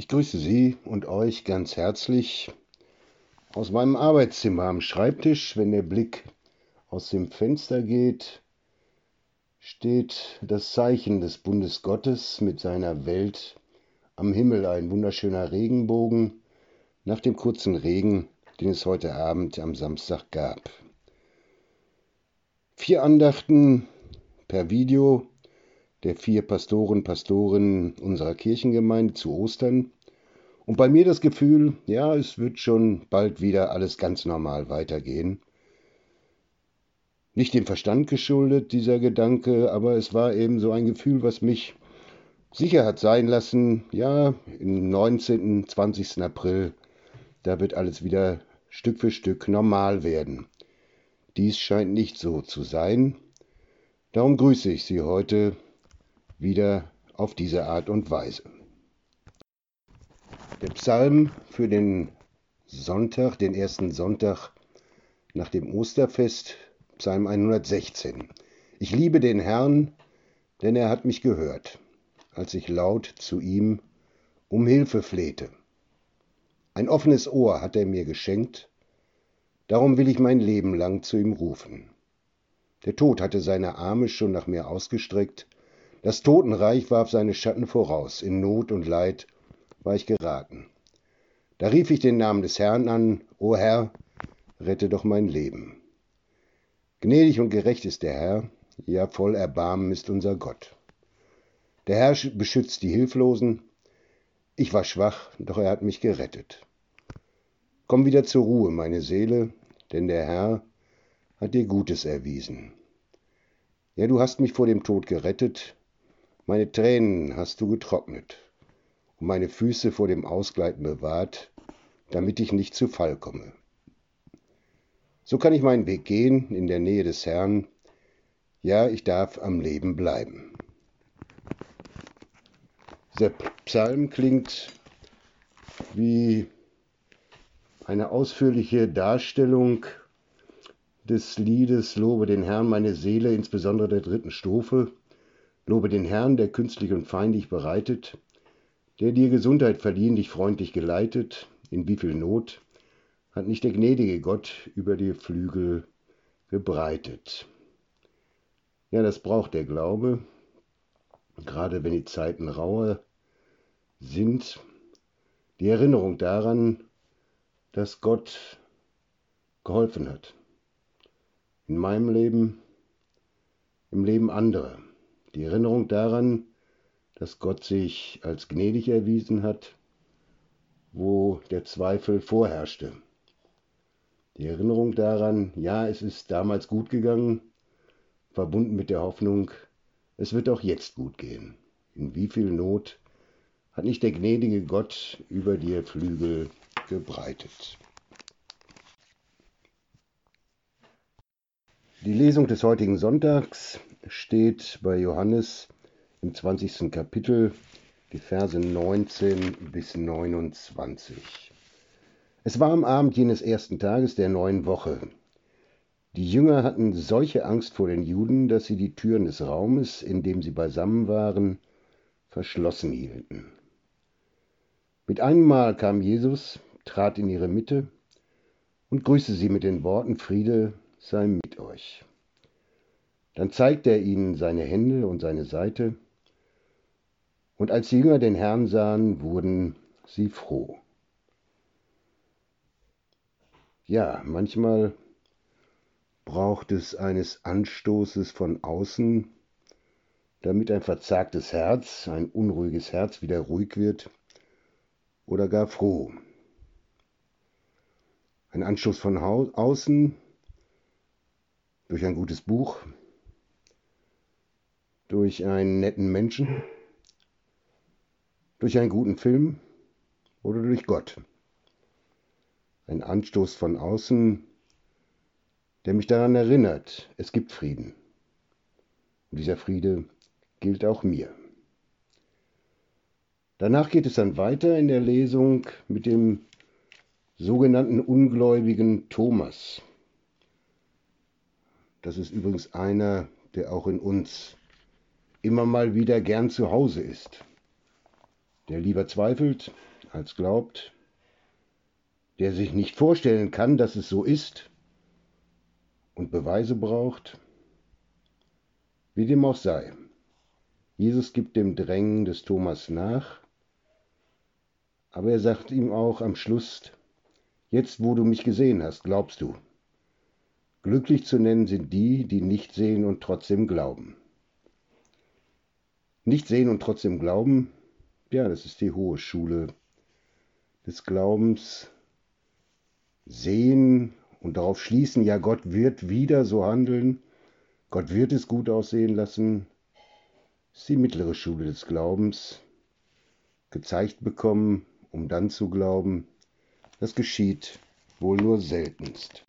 Ich grüße Sie und euch ganz herzlich aus meinem Arbeitszimmer am Schreibtisch. Wenn der Blick aus dem Fenster geht, steht das Zeichen des Bundes Gottes mit seiner Welt am Himmel, ein wunderschöner Regenbogen nach dem kurzen Regen, den es heute Abend am Samstag gab. 4 Andachten per Video der 4 Pastorinnen unserer Kirchengemeinde zu Ostern. Und bei mir das Gefühl, ja, es wird schon bald wieder alles ganz normal weitergehen. Nicht dem Verstand geschuldet, dieser Gedanke, aber es war eben so ein Gefühl, was mich sicher hat sein lassen, ja, im 19., 20. April, da wird alles wieder Stück für Stück normal werden. Dies scheint nicht so zu sein. Darum grüße ich Sie heute wieder auf diese Art und Weise. Der Psalm für den Sonntag, den ersten Sonntag nach dem Osterfest, Psalm 116. Ich liebe den Herrn, denn er hat mich gehört, als ich laut zu ihm um Hilfe flehte. Ein offenes Ohr hat er mir geschenkt, darum will ich mein Leben lang zu ihm rufen. Der Tod hatte seine Arme schon nach mir ausgestreckt, das Totenreich warf seine Schatten voraus, in Not und Leid war ich geraten. Da rief ich den Namen des Herrn an, O Herr, rette doch mein Leben. Gnädig und gerecht ist der Herr, ja voll Erbarmen ist unser Gott. Der Herr beschützt die Hilflosen, ich war schwach, doch er hat mich gerettet. Komm wieder zur Ruhe, meine Seele, denn der Herr hat dir Gutes erwiesen. Ja, du hast mich vor dem Tod gerettet, meine Tränen hast du getrocknet und meine Füße vor dem Ausgleiten bewahrt, damit ich nicht zu Fall komme. So kann ich meinen Weg gehen in der Nähe des Herrn. Ja, ich darf am Leben bleiben. Dieser Psalm klingt wie eine ausführliche Darstellung des Liedes Lobe den Herrn, meine Seele, insbesondere der 3. Strophe. Lobe den Herrn, der künstlich und feindig bereitet, der dir Gesundheit verliehen, dich freundlich geleitet, in wie viel Not hat nicht der gnädige Gott über dir Flügel gebreitet. Ja, das braucht der Glaube, gerade wenn die Zeiten rauer sind. Die Erinnerung daran, dass Gott geholfen hat. In meinem Leben, im Leben anderer. Die Erinnerung daran, dass Gott sich als gnädig erwiesen hat, wo der Zweifel vorherrschte. Die Erinnerung daran, ja, es ist damals gut gegangen, verbunden mit der Hoffnung, es wird auch jetzt gut gehen. In wie viel Not hat nicht der gnädige Gott über dir Flügel gebreitet. Die Lesung des heutigen Sonntags steht bei Johannes im 20. Kapitel, die Verse 19 bis 29. Es war am Abend jenes ersten Tages der neuen Woche. Die Jünger hatten solche Angst vor den Juden, dass sie die Türen des Raumes, in dem sie beisammen waren, verschlossen hielten. Mit einem Mal kam Jesus, trat in ihre Mitte und grüßte sie mit den Worten: Friede sei mit euch. Dann zeigte er ihnen seine Hände und seine Seite, und als die Jünger den Herrn sahen, wurden sie froh. Ja, manchmal braucht es eines Anstoßes von außen, damit ein verzagtes Herz, ein unruhiges Herz wieder ruhig wird oder gar froh. Ein Anstoß von außen durch ein gutes Buch, durch einen netten Menschen, durch einen guten Film oder durch Gott. Ein Anstoß von außen, der mich daran erinnert, es gibt Frieden. Und dieser Friede gilt auch mir. Danach geht es dann weiter in der Lesung mit dem sogenannten ungläubigen Thomas. Das ist übrigens einer, der auch in uns immer mal wieder gern zu Hause ist. Der lieber zweifelt, als glaubt, der sich nicht vorstellen kann, dass es so ist und Beweise braucht, wie dem auch sei. Jesus gibt dem Drängen des Thomas nach, aber er sagt ihm auch am Schluss: Jetzt, wo du mich gesehen hast, glaubst du. Glücklich zu nennen sind die, die nicht sehen und trotzdem glauben. Nicht sehen und trotzdem glauben, ja, das ist die hohe Schule des Glaubens. Sehen und darauf schließen, ja, Gott wird wieder so handeln, Gott wird es gut aussehen lassen, ist die mittlere Schule des Glaubens. Gezeigt bekommen, um dann zu glauben, das geschieht wohl nur seltenst.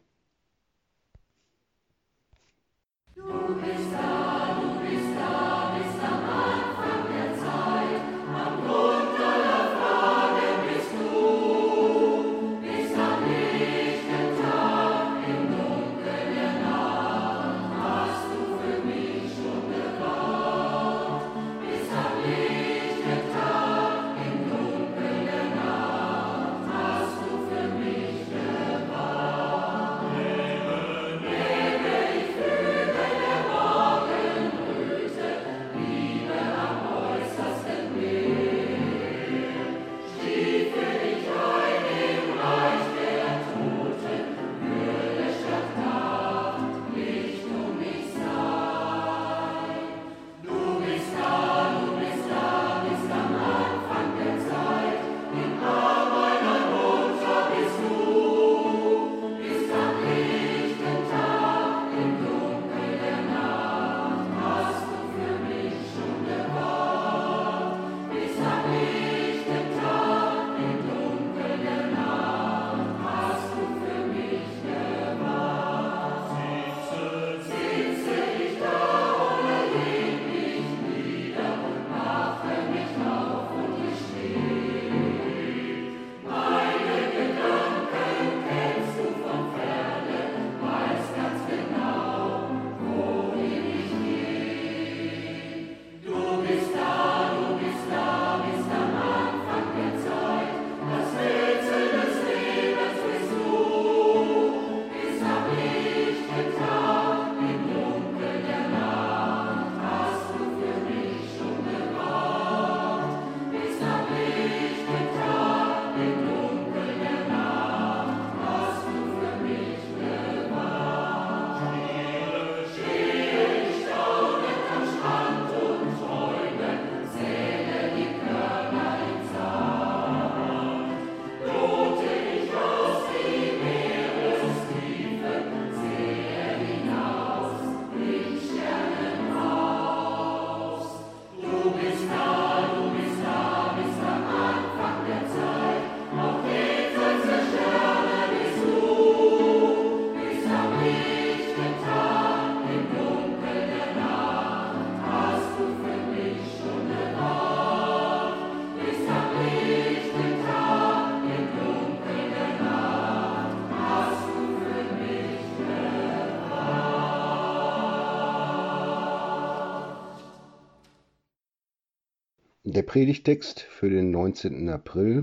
Der Predigtext für den 19. April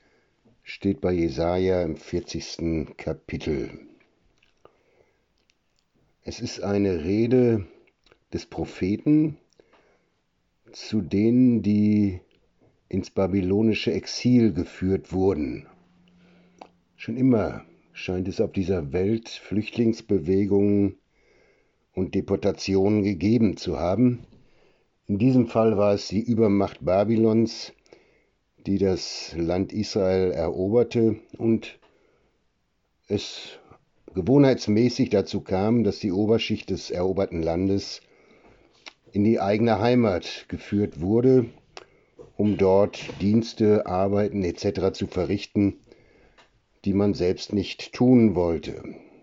steht bei Jesaja im 40. Kapitel. Es ist eine Rede des Propheten zu denen, die ins babylonische Exil geführt wurden. Schon immer scheint es auf dieser Welt Flüchtlingsbewegungen und Deportationen gegeben zu haben. In diesem Fall war es die Übermacht Babylons, die das Land Israel eroberte und es gewohnheitsmäßig dazu kam, dass die Oberschicht des eroberten Landes in die eigene Heimat geführt wurde, um dort Dienste, Arbeiten etc. zu verrichten, die man selbst nicht tun wollte.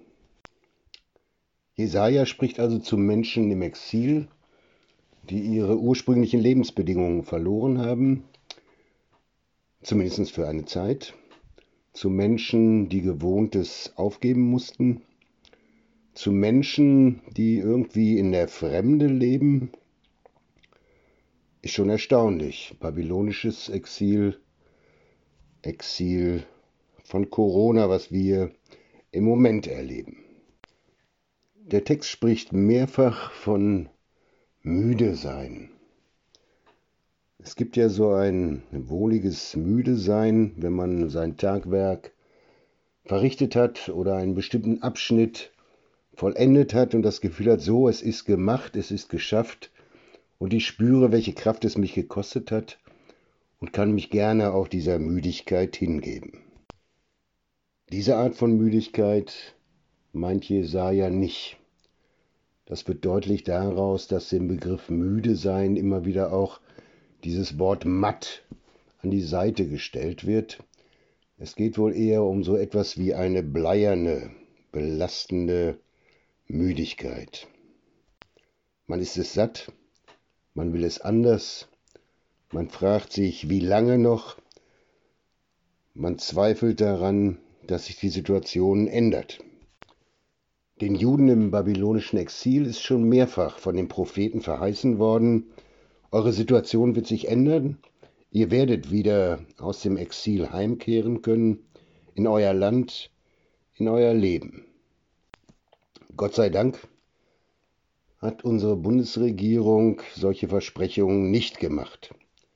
Jesaja spricht also zu Menschen im Exil, die ihre ursprünglichen Lebensbedingungen verloren haben, zumindest für eine Zeit, zu Menschen, die Gewohntes aufgeben mussten, zu Menschen, die irgendwie in der Fremde leben. Ist schon erstaunlich. Babylonisches Exil Exil von Corona, was wir im Moment erleben. Der Text spricht mehrfach von müde sein. Es gibt ja so ein wohliges müde sein, wenn man sein Tagwerk verrichtet hat oder einen bestimmten Abschnitt vollendet hat und das Gefühl hat, so, es ist gemacht, es ist geschafft und ich spüre, welche Kraft es mich gekostet hat und kann mich gerne auch dieser Müdigkeit hingeben. Diese Art von Müdigkeit meint Jesaja nicht. Das wird deutlich daraus, dass im Begriff müde sein immer wieder auch dieses Wort matt an die Seite gestellt wird. Es geht wohl eher um so etwas wie eine bleierne, belastende Müdigkeit. Man ist es satt, man will es anders, man fragt sich, wie lange noch, man zweifelt daran, dass sich die Situation ändert. Den Juden im babylonischen Exil ist schon mehrfach von den Propheten verheißen worden, eure Situation wird sich ändern, ihr werdet wieder aus dem Exil heimkehren können, in euer Land, in euer Leben. Gott sei Dank hat unsere Bundesregierung solche Versprechungen nicht gemacht.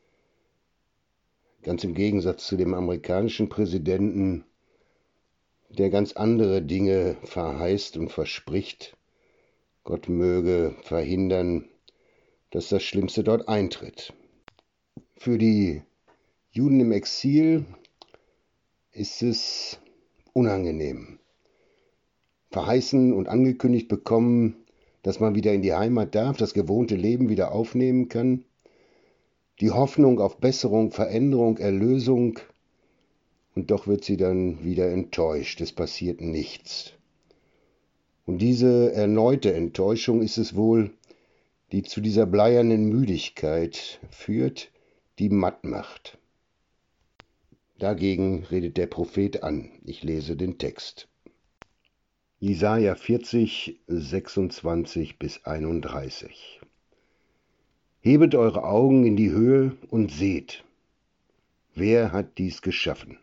Ganz im Gegensatz zu dem amerikanischen Präsidenten, der ganz andere Dinge verheißt und verspricht. Gott möge verhindern, dass das Schlimmste dort eintritt. Für die Juden im Exil ist es unangenehm. Verheißen und angekündigt bekommen, dass man wieder in die Heimat darf, das gewohnte Leben wieder aufnehmen kann. Die Hoffnung auf Besserung, Veränderung, Erlösung. Und doch wird sie dann wieder enttäuscht. Es passiert nichts. Und diese erneute Enttäuschung ist es wohl, die zu dieser bleiernen Müdigkeit führt, die matt macht. Dagegen redet der Prophet an. Ich lese den Text. Jesaja 40, 26 bis 31. Hebet eure Augen in die Höhe und seht, wer hat dies geschaffen?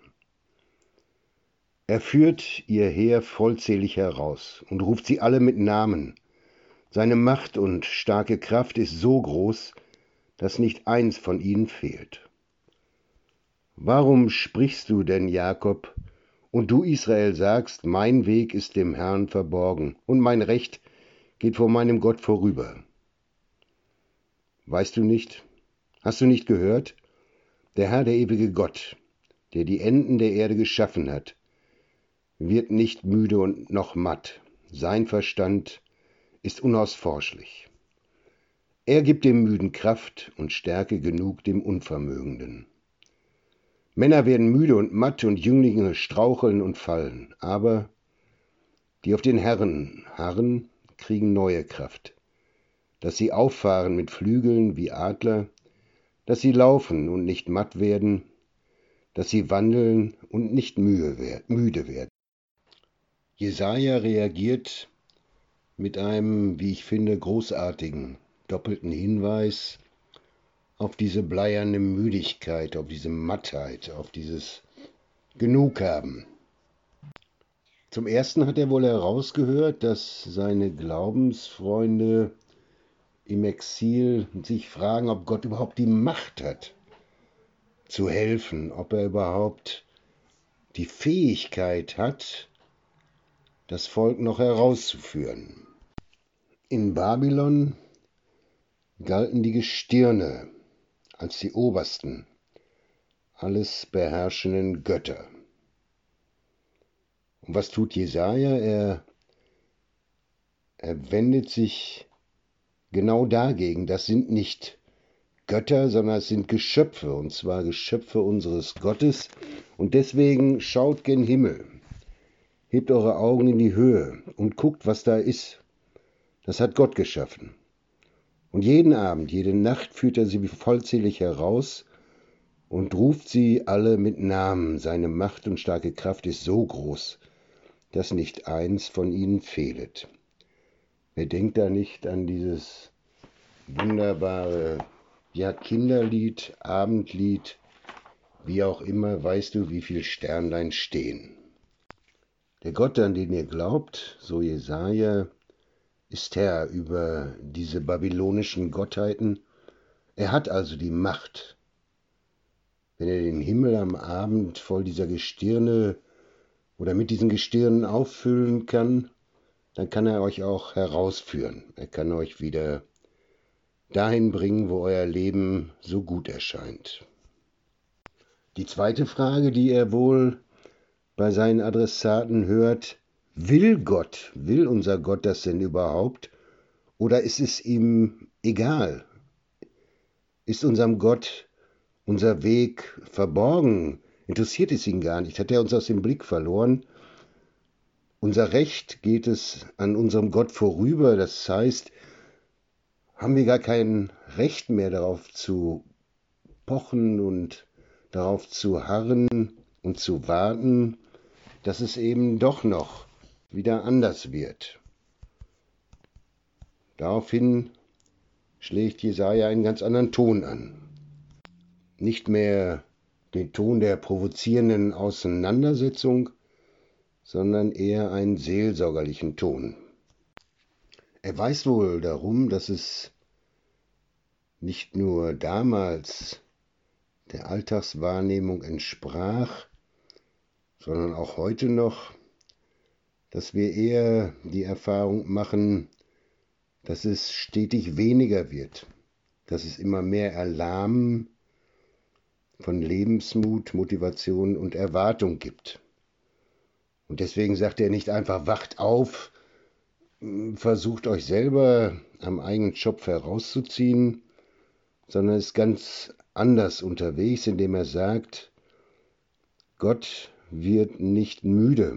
Er führt ihr Heer vollzählig heraus und ruft sie alle mit Namen. Seine Macht und starke Kraft ist so groß, dass nicht eins von ihnen fehlt. Warum sprichst du denn, Jakob, und du, Israel, sagst, mein Weg ist dem Herrn verborgen und mein Recht geht vor meinem Gott vorüber? Weißt du nicht? Hast du nicht gehört? Der Herr, der ewige Gott, der die Enden der Erde geschaffen hat, wird nicht müde und noch matt. Sein Verstand ist unausforschlich. Er gibt dem Müden Kraft und Stärke genug dem Unvermögenden. Männer werden müde und matt und Jünglinge straucheln und fallen, aber die auf den Herrn harren, kriegen neue Kraft, dass sie auffahren mit Flügeln wie Adler, dass sie laufen und nicht matt werden, dass sie wandeln und nicht müde werden. Jesaja reagiert mit einem, wie ich finde, großartigen, doppelten Hinweis auf diese bleierne Müdigkeit, auf diese Mattheit, auf dieses Genughaben. Zum Ersten hat er wohl herausgehört, dass seine Glaubensfreunde im Exil sich fragen, ob Gott überhaupt die Macht hat, zu helfen, ob er überhaupt die Fähigkeit hat, das Volk noch herauszuführen. In Babylon galten die Gestirne als die obersten, alles beherrschenden Götter. Und was tut Jesaja? Er wendet sich genau dagegen. Das sind nicht Götter, sondern es sind Geschöpfe, und zwar Geschöpfe unseres Gottes. Und deswegen schaut gen Himmel, hebt eure Augen in die Höhe und guckt, was da ist. Das hat Gott geschaffen. Und jeden Abend, jede Nacht führt er sie vollzählig heraus und ruft sie alle mit Namen. Seine Macht und starke Kraft ist so groß, dass nicht eins von ihnen fehlet. Wer denkt da nicht an dieses wunderbare Kinderlied, Abendlied, Wie auch immer, weißt du, wie viel Sternlein stehen. Der Gott, an den ihr glaubt, so Jesaja, ist Herr über diese babylonischen Gottheiten. Er hat also die Macht. Wenn er den Himmel am Abend voll dieser Gestirne oder mit diesen Gestirnen auffüllen kann, dann kann er euch auch herausführen. Er kann euch wieder dahin bringen, wo euer Leben so gut erscheint. Die zweite Frage, die er wohl bei seinen Adressaten hört: will unser Gott das denn überhaupt? Oder ist es ihm egal? Ist unserem Gott unser Weg verborgen? Interessiert es ihn gar nicht? Hat er uns aus dem Blick verloren? Unser Recht, geht es an unserem Gott vorüber? Das heißt, haben wir gar kein Recht mehr darauf zu pochen und darauf zu harren und zu warten, dass es eben doch noch wieder anders wird. Daraufhin schlägt Jesaja einen ganz anderen Ton an. Nicht mehr den Ton der provozierenden Auseinandersetzung, sondern eher einen seelsorgerlichen Ton. Er weiß wohl darum, dass es nicht nur damals der Alltagswahrnehmung entsprach, sondern auch heute noch, dass wir eher die Erfahrung machen, dass es stetig weniger wird, dass es immer mehr Erlahmen von Lebensmut, Motivation und Erwartung gibt. Und deswegen sagt er nicht einfach: wacht auf, versucht euch selber am eigenen Schopf herauszuziehen, sondern ist ganz anders unterwegs, indem er sagt, Gott wird nicht müde.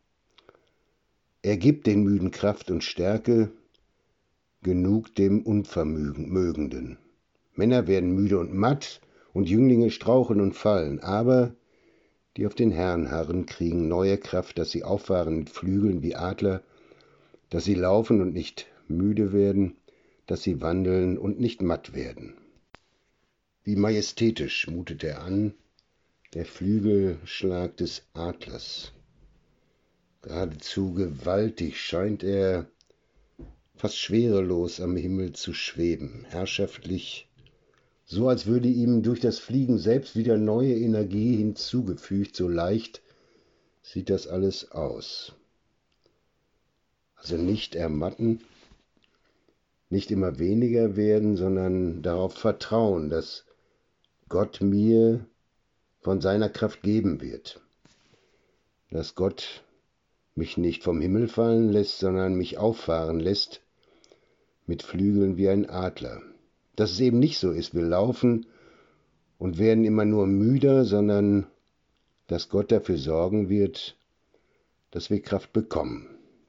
Er gibt den Müden Kraft und Stärke, genug dem Unvermögenden. Männer werden müde und matt und Jünglinge straucheln und fallen, aber die auf den Herrn harren, kriegen neue Kraft, dass sie auffahren mit Flügeln wie Adler, dass sie laufen und nicht müde werden, dass sie wandeln und nicht matt werden. Wie majestätisch mutet er an, der Flügelschlag des Adlers. Geradezu gewaltig scheint er, fast schwerelos am Himmel zu schweben, herrschaftlich, so als würde ihm durch das Fliegen selbst wieder neue Energie hinzugefügt, so leicht sieht das alles aus. Also nicht ermatten, nicht immer weniger werden, sondern darauf vertrauen, dass Gott mir von seiner Kraft geben wird, dass Gott mich nicht vom Himmel fallen lässt, sondern mich auffahren lässt mit Flügeln wie ein Adler. Dass es eben nicht so ist, wir laufen und werden immer nur müder, sondern dass Gott dafür sorgen wird, dass wir Kraft bekommen.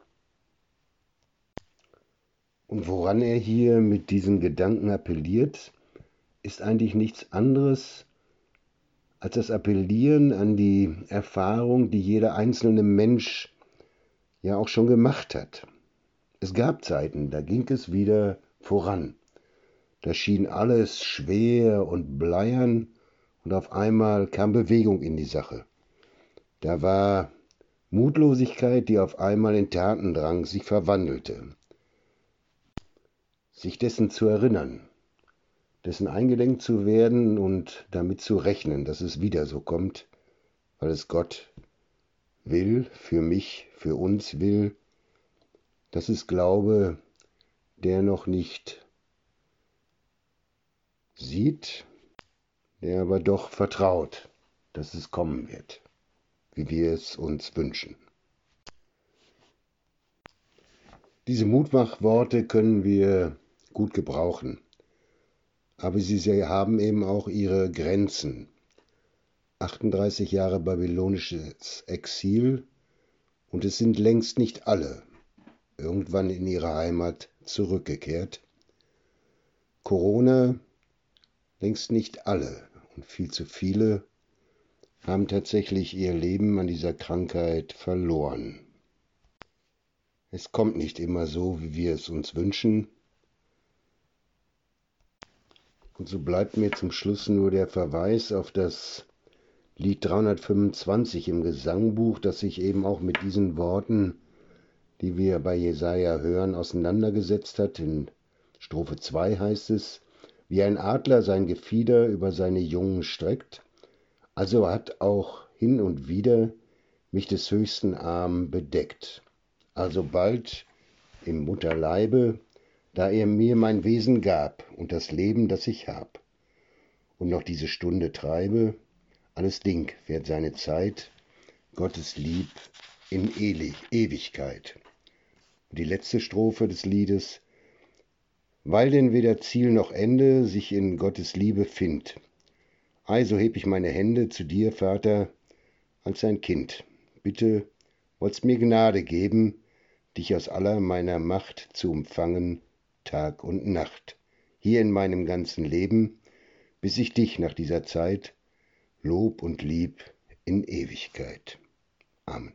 Und woran er hier mit diesen Gedanken appelliert, ist eigentlich nichts anderes als das Appellieren an die Erfahrung, die jeder einzelne Mensch ja auch schon gemacht hat. Es gab Zeiten, da ging es wieder voran. Da schien alles schwer und bleiern und auf einmal kam Bewegung in die Sache. Da war Mutlosigkeit, die auf einmal in Tatendrang sich verwandelte. Sich dessen zu erinnern, dessen eingedenk zu werden und damit zu rechnen, dass es wieder so kommt, weil es Gott will, für mich, für uns will, das ist Glaube, der noch nicht sieht, der aber doch vertraut, dass es kommen wird, wie wir es uns wünschen. Diese Mutmachworte können wir gut gebrauchen, aber sie haben eben auch ihre Grenzen. 38 Jahre babylonisches Exil und es sind längst nicht alle irgendwann in ihre Heimat zurückgekehrt. Corona, längst nicht alle und viel zu viele haben tatsächlich ihr Leben an dieser Krankheit verloren. Es kommt nicht immer so, wie wir es uns wünschen. Und so bleibt mir zum Schluss nur der Verweis auf das Lied 325 im Gesangbuch, das sich eben auch mit diesen Worten, die wir bei Jesaja hören, auseinandergesetzt hat. In Strophe 2 heißt es: Wie ein Adler sein Gefieder über seine Jungen streckt, also hat auch hin und wieder mich des höchsten Arm bedeckt. Also bald im Mutterleibe, da er mir mein Wesen gab und das Leben, das ich hab. Und noch diese Stunde treibe, alles Ding währt seine Zeit, Gottes Lieb in Ewigkeit. Und die letzte Strophe des Liedes: Weil denn weder Ziel noch Ende sich in Gottes Liebe findt. Ei, so heb ich meine Hände zu dir, Vater, als ein Kind. Bitte, wollt's mir Gnade geben, dich aus aller meiner Macht zu umfangen, Tag und Nacht, hier in meinem ganzen Leben, bis ich dich nach dieser Zeit Lob und Lieb in Ewigkeit. Amen.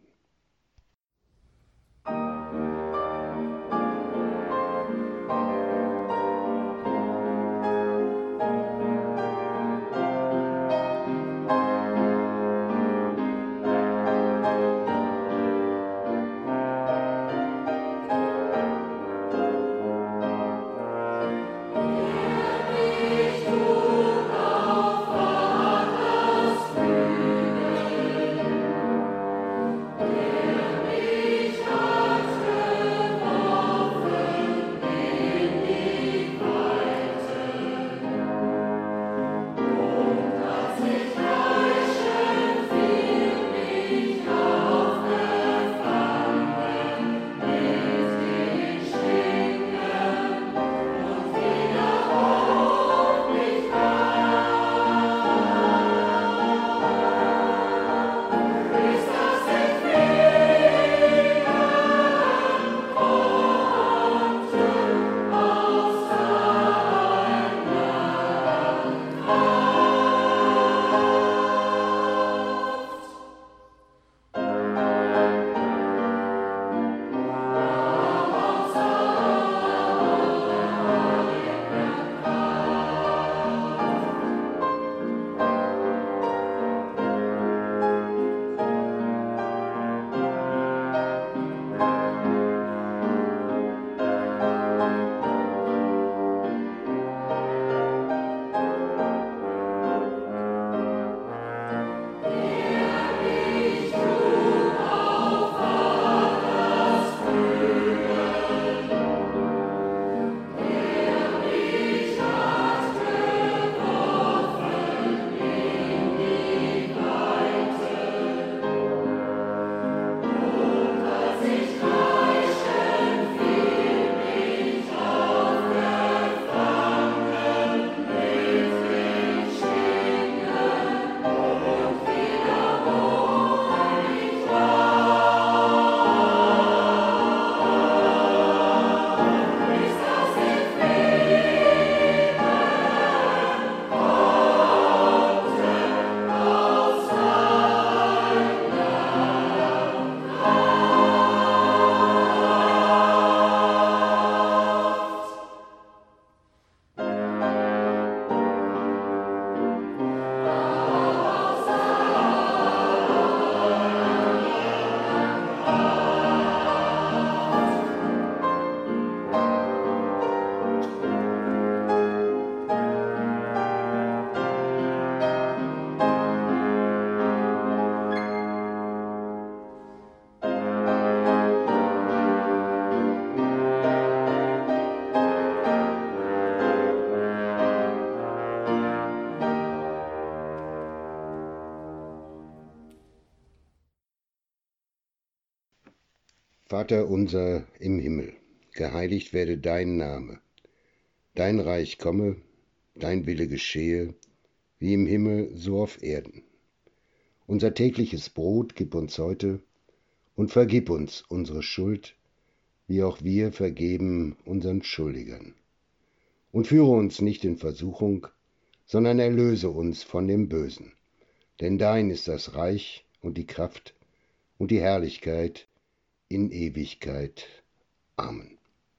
Vater unser im Himmel, geheiligt werde dein Name. Dein Reich komme, dein Wille geschehe, wie im Himmel so auf Erden. Unser tägliches Brot gib uns heute und vergib uns unsere Schuld, wie auch wir vergeben unseren Schuldigern. Und führe uns nicht in Versuchung, sondern erlöse uns von dem Bösen. Denn dein ist das Reich und die Kraft und die Herrlichkeit in Ewigkeit. Amen.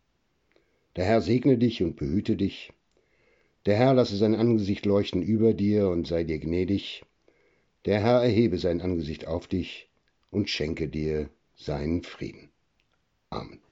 Der Herr segne dich und behüte dich. Der Herr lasse sein Angesicht leuchten über dir und sei dir gnädig. Der Herr erhebe sein Angesicht auf dich und schenke dir seinen Frieden. Amen.